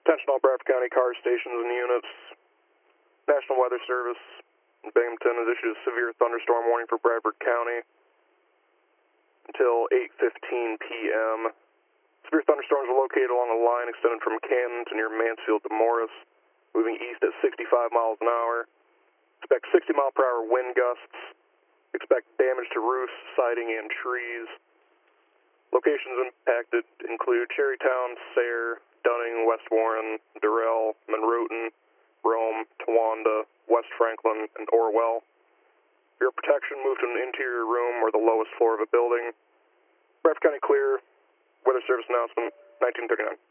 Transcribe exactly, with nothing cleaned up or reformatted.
Attention all Bradford County car stations and units. National Weather Service in Binghamton has issued a severe thunderstorm warning for Bradford County until eight fifteen p m Severe thunderstorms are located along a line extended from Canton to near Mansfield to Morris, moving east at sixty-five miles an hour. Expect sixty mile per hour wind gusts. Expect damage to roofs, siding, and trees. Locations impacted include Cherrytown, Sayre, Dunning, West Warren, Durrell, Monroeton, Rome, Towanda, West Franklin, and Orwell. For your protection, move to an interior room or the lowest floor of a building. Bradford County clear. Weather Service announcement, nineteen thirty-nine.